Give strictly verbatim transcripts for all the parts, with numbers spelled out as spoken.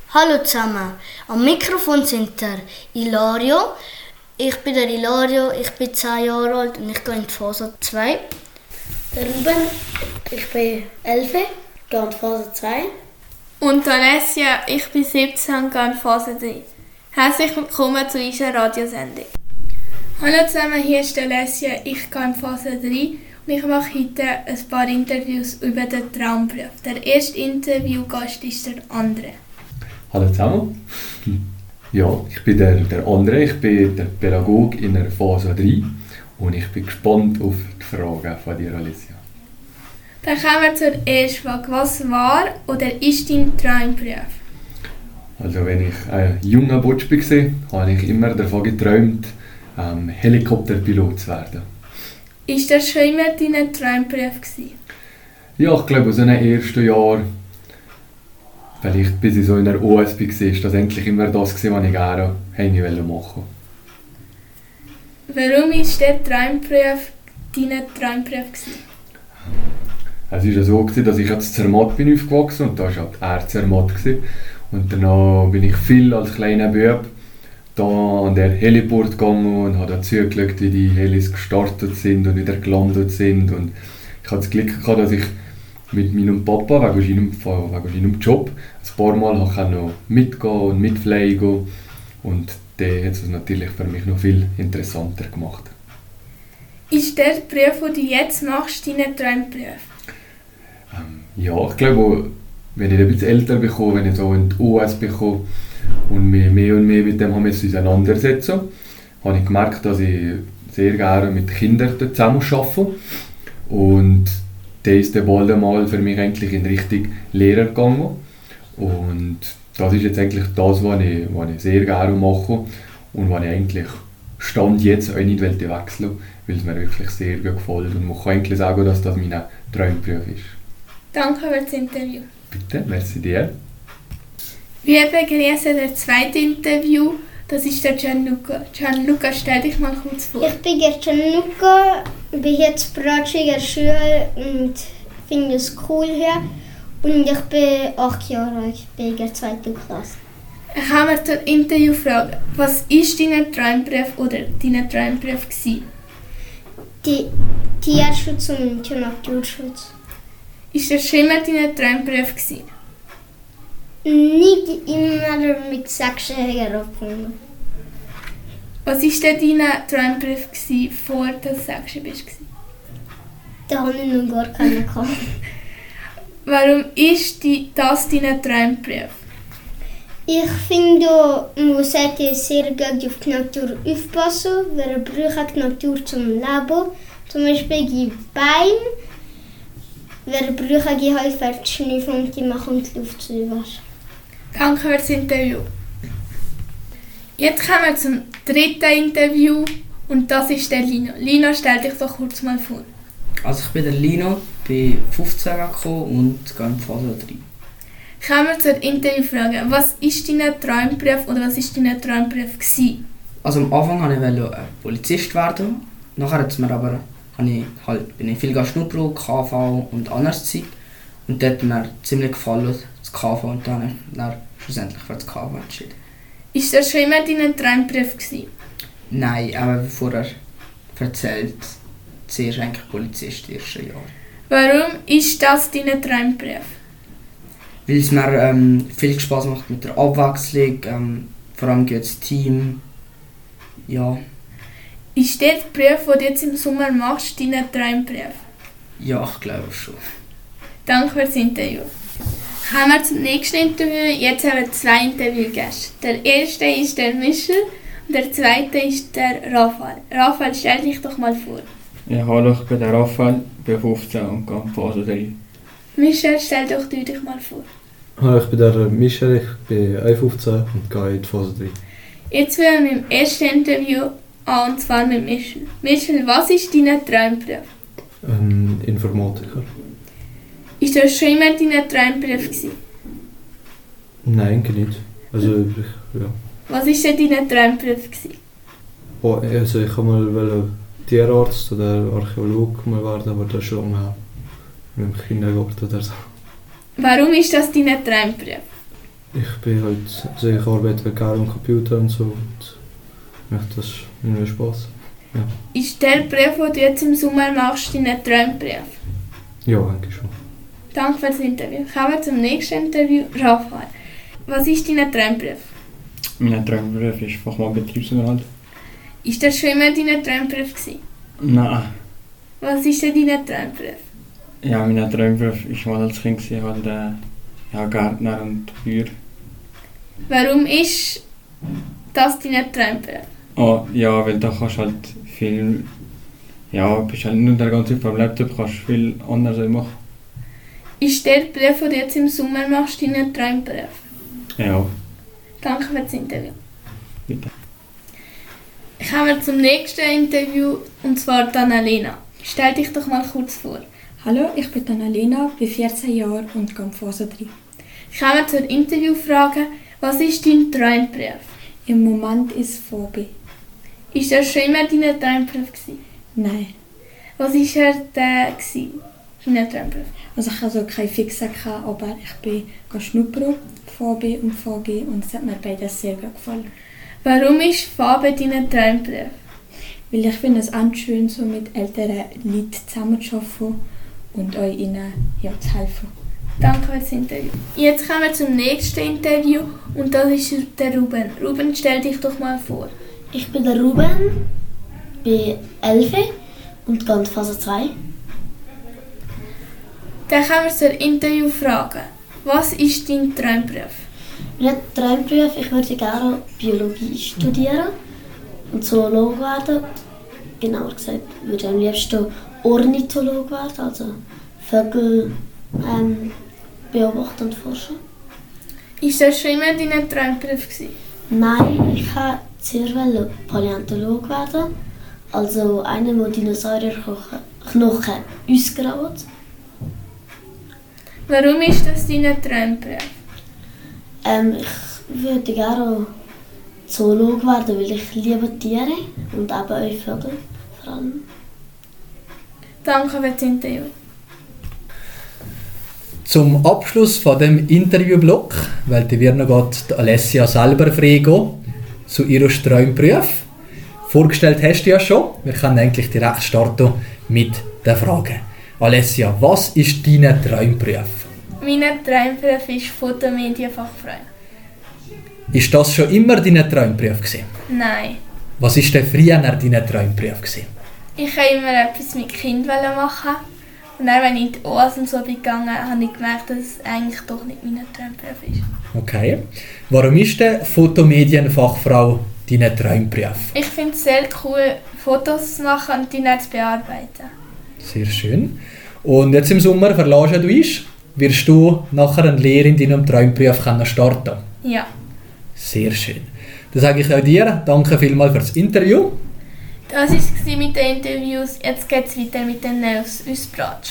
Hallo zusammen, am Mikrofon sind der Ilario. Ich bin der Ilario, ich bin zehn Jahre alt und ich gehe in die Phase zwei. Der Ruben, ich bin elf, gehe in die Phase zwei. Und Alessia, ich bin siebzehn und gehe in die Phase drei. Herzlich willkommen zu unserer Radiosendung. Hallo zusammen, hier ist Alessia, ich gehe in die Phase drei und ich mache heute ein paar Interviews über den Traumberuf. Der erste Interviewgast ist der André. Hallo zusammen. Ja, ich bin der, der André, ich bin der Pädagoge in der Phase drei und ich bin gespannt auf die Fragen von dir, Alessia. Dann kommen wir zur ersten Frage. Was war oder ist dein Traumberuf? Also wenn ich ein junger Butsch war, habe ich immer davon geträumt, ähm, Helikopterpilot zu werden. Ist das schon immer dein Traumberuf gewesen? Ja, ich glaube, aus einem ersten Jahr, vielleicht bis ich so in der O S B war, war das eigentlich immer das, was ich gerne machen wollte. Warum war der Traumberuf dein Traumberuf gewesen? Es war so, dass ich in Zermatt bin aufgewachsen und da war halt er Zermatt. Und danach bin ich viel als kleiner Bub da an der Heliport gegangen und habe zugeschaut, wie die Helis gestartet sind und wieder gelandet sind. Und ich hatte das Glück gehabt, dass ich mit meinem Papa wegen seinem, wegen seinem Job ein paar Mal noch mitgehen und mitfliegen. Und der hat es natürlich für mich noch viel interessanter gemacht. Ist der Beruf, den du jetzt machst, dein Traumberuf? Ähm, ja, ich glaube, wenn ich ein bisschen älter bin, wenn ich so in die U S bin und mich mehr und mehr mit dem auseinandersetzen, habe ich gemerkt, dass ich sehr gerne mit Kindern zusammen arbeite. Und dann ist der bald einmal für mich eigentlich in Richtung Lehrer gegangen. Und das ist jetzt eigentlich das, was ich, was ich sehr gerne mache und was ich eigentlich Stand jetzt auch nicht wechseln wollte, weil es mir wirklich sehr gut gefällt. Und man kann eigentlich sagen, dass das mein Traumberuf ist. Danke für das Interview. Bitte, merci dir. Wir begrüßen das zweite Interview. Das ist der Gianluca. Gianluca, stell dich mal kurz vor. Ich bin Gianluca, bin jetzt Bratschi in der Schule und finde es cool hier. Und ich bin acht Jahre alt, ich bin in der zweiten Klasse. Kommen wir zur Interviewfrage. Was war dein Traumberuf oder dein Traumberuf gewesen? Die Tierschutz und Naturschutz. Ist das schon immer dein Traumberuf gewesen? Nicht immer mit sechsjährigen Rappen. Was war denn dein Traumberuf gewesen, bevor du sechs warst? Da hatte ich noch gar keinen. Warum ist das dein Traumberuf? Ich finde, man sollte sehr gut auf die Natur aufpassen. Wir brauchen die Natur zum Leben. Zum Beispiel die Beine. Wir brauchen die Häuser für die Schnüffel und die machen die Luft zu waschen. Danke für das Interview. Jetzt kommen wir zum dritten Interview und das ist der Lino. Lino, stell dich doch kurz mal vor. Also ich bin der Lino, bin fünfzehn gekommen und gehe in die Phase drei. Kommen wir zur Interviewfrage. Was ist dein Traumberuf oder was war dein Traumberuf gewesen? Also am Anfang wollte ich Polizist werden. Nachher hat's mir aber, ich halt, bin ich viel schnuppern, K V und anderes Zeug. Und dort hat mir ziemlich gefallen, das K V, und dann habe ich dann schlussendlich für das K V entschieden. Ist das schon immer dein Traumberuf gewesen? Nein, aber wie vorher erzählt, zuerst eigentlich Polizist im ersten Jahr. Warum ist das dein Traumberuf? Weil es mir ähm, viel Spaß macht mit der Abwechslung, ähm, vor allem das Team. Ja. Ist der Beruf, den du jetzt im Sommer machst, dein Traumberuf? Ja, ich glaube schon. Danke für das Interview. Kommen wir zum nächsten Interview. Jetzt haben wir zwei Interviewgäste. Der erste ist der Michel und der zweite ist der Raphael. Raphael, stell dich doch mal vor. Ja, hallo, ich bin der Raphael, bin fünfzehn und gehe in Phase drei. Michel, stell doch du dich mal vor. Hallo, ich bin der Michel, ich bin fünfzehn und gehe in die Phase drei. Jetzt werden wir im ersten Interview an, und zwar mit Michel. Michel, was ist dein Traumberuf? Ein Informatiker. Ist das schon immer dein Traumberuf gewesen? Nein, nicht. Also, ich, ja. Was war denn dein Traumberuf gewesen? Oh, also ich wollte mal Tierarzt oder Archäolog mal werden, aber das ist schon lange her. Im Kindergarten oder so. Warum ist das dein Traumberuf? Ich bin halt, also ich arbeite gerne am Computer und so und macht das mir Spaß. Ja. Ist der Brief, den du jetzt im Sommer machst, dein Traumbrief? Ja, eigentlich schon. Danke für das Interview. Kommen wir zum nächsten Interview. Raphael, was ist dein Traumbrief? Mein Traumberuf ist Fachmann Betriebsunterhalt. Ist das schon immer dein Traumbrief gewesen? Nein. Was ist denn dein Traumbrief? Ja, mein Traumberuf war mal als Kind gewesen, halt, äh, ja, Gärtner und Bauer. Warum ist das dein Traumbrief? Oh, ja, weil da kannst du halt viel... Ja, bist halt nicht der ganze Zeit vom Laptop, kannst viel anderes machen. Ist der Brief, den du jetzt im Sommer machst, dein Traumbrief? Ja. Danke für das Interview. Bitte. Kommen wir zum nächsten Interview, und zwar Annalena. Stell dich doch mal kurz vor. Hallo, ich bin Annalena, bin vierzehn Jahre und gehe in Phase drei. Kommen wir zur Interviewfrage. Was ist dein Traumbrief? Im Moment ist es Phobie. Ist das schon immer dein Traumbrief gewesen? Nein. Was war er denn gewesen, dein Traumbrief? Also ich hatte also keine Fixe, aber ich bin schnuppern, Phobie und V G, und es hat mir beides sehr gut gefallen. Warum ist Farbe dein Traumbrief? Weil ich finde es auch schön, so mit älteren Leuten zusammenzuarbeiten und euch ihnen ja, zu helfen. Danke für das Interview. Jetzt kommen wir zum nächsten Interview, und das ist der Ruben. Ruben, stell dich doch mal vor. Ich bin der Ruben, bin elf und gehe in Phase zwei. Dann kommen wir zur Interviewfrage. Was ist dein Traumberuf? Mein Traumberuf, ich würde gerne Biologie studieren und Zoolog werden. Genauer gesagt, würde ich am liebsten Ornitholog werden, also Vögel ähm, beobachten und forschen. Ist das schon immer dein Traumberuf gewesen? Nein, ich wollte sehr Paläontolog werden, also einer, der Dinosaurierknochen ausgrabt. Warum ist das dein Traumberuf? Ähm, ich würde gerne Zoolog werden, weil ich liebe Tiere und eben auch Vögel vor allem. Danke für das Interview. Zum Abschluss von dem Interviewblock wollte wir noch die Alessia selber fragen zu ihrem Traumberuf. Vorgestellt hast du ja schon. Wir können eigentlich direkt starten mit der Frage. Alessia, was ist dein Traumberuf? Mein Traumberuf ist Fotomedienfachfrau. Ist das schon immer dein Traumberuf gewesen? Nein. Was war denn früher dein Traumberuf gewesen? Ich wollte immer etwas mit Kindern machen. Und dann, wenn ich in die O A S und so bin gegangen, habe ich gemerkt, dass es eigentlich doch nicht mein Traumberuf ist. Okay. Warum ist denn Fotomedienfachfrau dein Traumberuf? Ich finde es sehr cool, Fotos zu machen und die dann zu bearbeiten. Sehr schön. Und jetzt im Sommer verlässt du uns. Wirst du nachher eine Lehre in deinem Traumberuf starten können? Ja. Sehr schön. Dann sage ich auch dir, danke vielmals für das Interview. Das war es mit den Interviews. Jetzt geht es weiter mit den News aus Bratsch.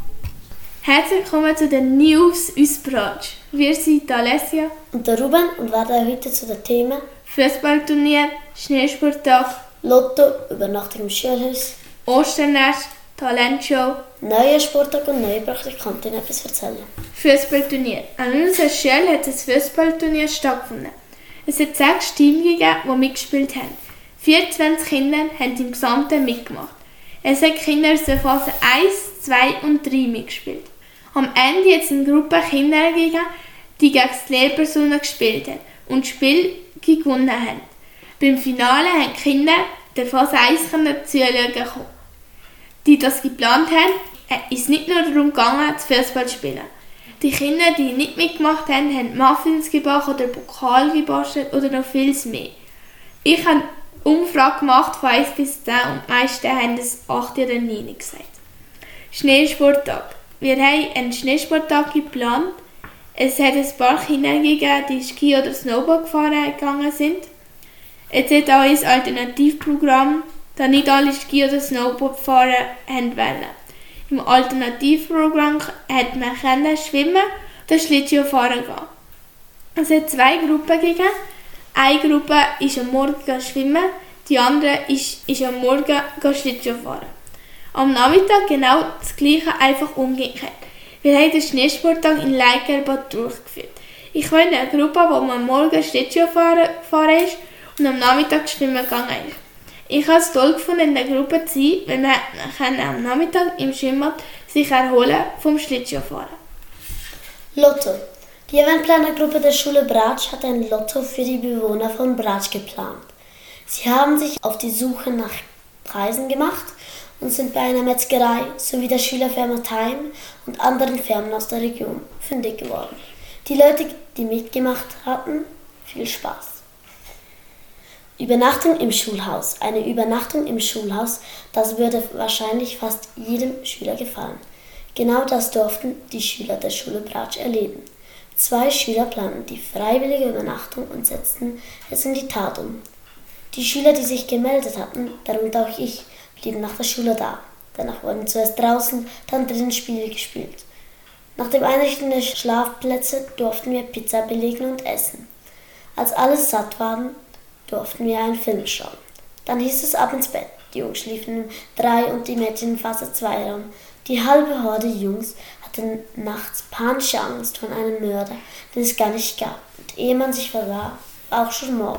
Herzlich willkommen zu den News aus Bratsch. Wir sind Alessia und der Ruben und werden heute zu den Themen Fußballturnier, Schneesporttag, Lotto, Übernachtung im Schulhaus, Osternest, Talentshow, neue Sporttag und neue Praktikantin etwas erzählen. Fußballturnier. An unserer Schule hat ein Fußballturnier stattgefunden. Es hat sechs Teams gegeben, die mitgespielt haben. vierundzwanzig Kinder haben im Gesamten mitgemacht. Es hat Kinder aus der Phase eins, zwei und drei mitgespielt. Am Ende hat es eine Gruppe Kinder gegeben, die gegen die Lehrpersonen gespielt haben und das Spiel gewonnen haben. Beim Finale haben die Kinder der Phase eins zuschauen kommen. Die das geplant haben, ist es nicht nur darum gegangen, zu Fußball zu spielen. Die Kinder, die nicht mitgemacht haben, haben Muffins gebacken oder Pokal gebastelt oder noch vieles mehr. Ich habe eine Umfrage gemacht von eins bis zehn und die meisten haben es acht oder neun gesagt. Schneesporttag. Wir haben einen Schneesporttag geplant. Es hat ein paar Kinder gegeben, die Ski oder Snowboard gefahren gegangen sind. Es hat auch ein Alternativprogramm, da nicht alle Ski oder Snowboard fahren wollten. Im Alternativprogramm hat man können schwimmen oder Schlittschuh fahren gehen. Es hat zwei Gruppen gegeben. Eine Gruppe ist am Morgen schwimmen, die andere ist, ist am Morgen Schlittschuh fahren. Am Nachmittag genau das Gleiche, einfach umgekehrt. Wir haben den Schneesporttag in Leigerbad durchgeführt. Ich war in einer Gruppe, wo man am Morgen Schlittschuh fahren, fahren ist und am Nachmittag schwimmen gegangen ist. Ich habe es toll gefunden, in der Gruppe zu sein, weil man kann am Nachmittag im Schwimmbad sich erholen vom Schlittschuhfahren. Lotto. Die Eventplanergruppe der Schule Bratsch hat ein Lotto für die Bewohner von Bratsch geplant. Sie haben sich auf die Suche nach Preisen gemacht und sind bei einer Metzgerei sowie der Schülerfirma Time und anderen Firmen aus der Region fündig geworden. Die Leute, die mitgemacht hatten, viel Spaß. Übernachtung im Schulhaus. Eine Übernachtung im Schulhaus, das würde wahrscheinlich fast jedem Schüler gefallen. Genau das durften die Schüler der Schule Bratsch erleben. Zwei Schüler planten die freiwillige Übernachtung und setzten es in die Tat um. Die Schüler, die sich gemeldet hatten, darunter auch ich, blieben nach der Schule da. Danach wurden zuerst draußen, dann drinnen Spiele gespielt. Nach dem Einrichten der Schlafplätze durften wir Pizza belegen und essen. Als alle satt waren, durften wir einen Film schauen. Dann hieß es ab ins Bett. Die Jungs schliefen im drei und die Mädchen im Phase zwei Raum. Die halbe Horde Jungs hatte nachts panische Angst vor einem Mörder, den es gar nicht gab. Und ehe man sich versah, war auch schon morgen.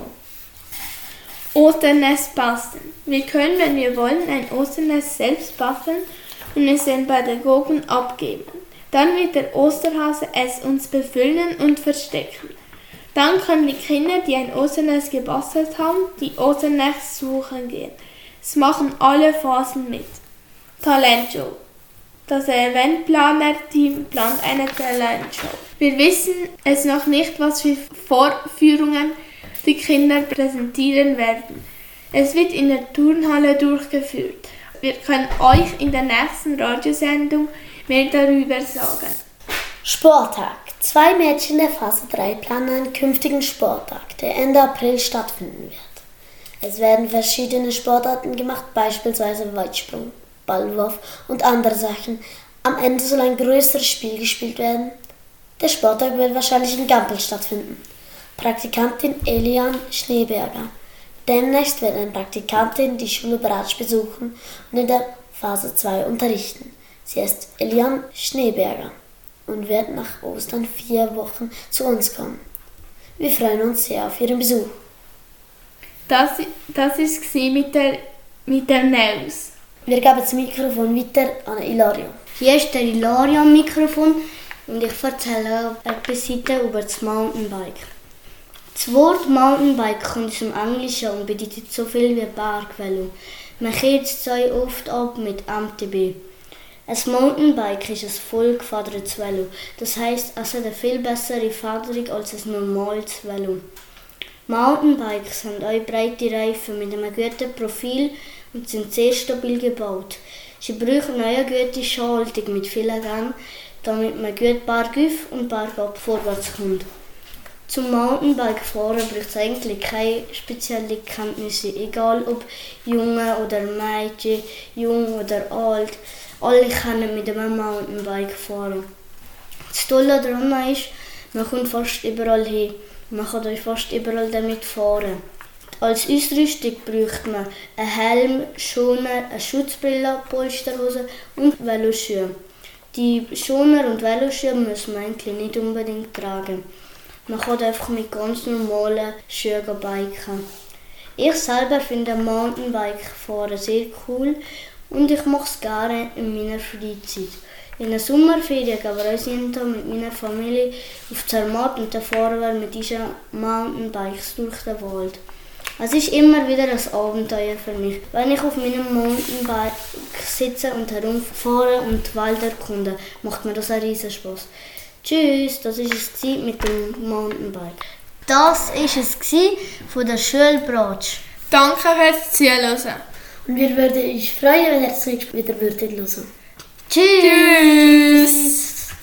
Osternest basteln. Wir können, wenn wir wollen, ein Osternest selbst basteln und es den Pädagogen abgeben. Dann wird der Osterhase es uns befüllen und verstecken. Dann können die Kinder, die ein Osternest gebastelt haben, die Osternest suchen gehen. Es machen alle Phasen mit. Talentshow. Das Eventplaner-Team plant eine Talentshow. Wir wissen es noch nicht, was für Vorführungen die Kinder präsentieren werden. Es wird in der Turnhalle durchgeführt. Wir können euch in der nächsten Radiosendung mehr darüber sagen. Sporttag. Zwei Mädchen der Phase drei planen einen künftigen Sporttag, der Ende April stattfinden wird. Es werden verschiedene Sportarten gemacht, beispielsweise Weitsprung, Ballwurf und andere Sachen. Am Ende soll ein größeres Spiel gespielt werden. Der Sporttag wird wahrscheinlich in Gampel stattfinden. Praktikantin Elian Schneeberger. Demnächst wird eine Praktikantin die Schule Bratsch besuchen und in der Phase zwei unterrichten. Sie ist Elian Schneeberger und wird nach Ostern vier Wochen zu uns kommen. Wir freuen uns sehr auf Ihren Besuch. Das, das ist mit der, mit der News. Wir geben das Mikrofon weiter an Ilario. Hier ist der Ilario am Mikrofon und ich erzähle etwas heute über das Mountainbike. Das Wort Mountainbike kommt aus dem Englischen und bedeutet so viel wie Bergvelo. Man kürzt es oft ab mit M T B. Ein Mountainbike ist ein vollgefadertes Velo. Das heisst, es hat eine viel bessere Federung als ein normales Velo. Mountainbikes haben auch breite Reifen mit einem guten Profil und sind sehr stabil gebaut. Sie brauchen eine gute Schaltung mit vielen Gängen, damit man gut bergauf und bergab vorwärts kommt. Zum Mountainbike-Fahren braucht es eigentlich keine speziellen Kenntnisse, egal ob Junge oder Mädchen, jung oder alt. Alle können mit einem Mountainbike fahren. Das Tolle daran ist, man kommt fast überall hin. Man kann euch fast überall damit fahren. Als Ausrüstung braucht man einen Helm, Schoner, eine Schutzbrille, Polsterhose und Veloschuhe. Die Schoner und Veloschuhe muss man eigentlich nicht unbedingt tragen. Man kann einfach mit ganz normalen Schuhen biken. Ich selber finde Mountainbike-Fahren sehr cool und ich mache es gerne in meiner Freizeit. In der Sommerferien gehen wir uns jeden Tag mit meiner Familie auf Zermatt und dann fahren wir mit diesen Mountainbikes durch den Wald. Es ist immer wieder ein Abenteuer für mich, wenn ich auf meinem Mountainbike sitze und herumfahre und die Wald erkunde, macht mir das einen riesen Spaß. Tschüss, das war es mit dem Mountainbike. Das war es von der Schule Bratsch. Danke fürs Zuhören. Und wir würden uns freuen, wenn ihr es wieder hören würdet. Tschüss! Tschüss.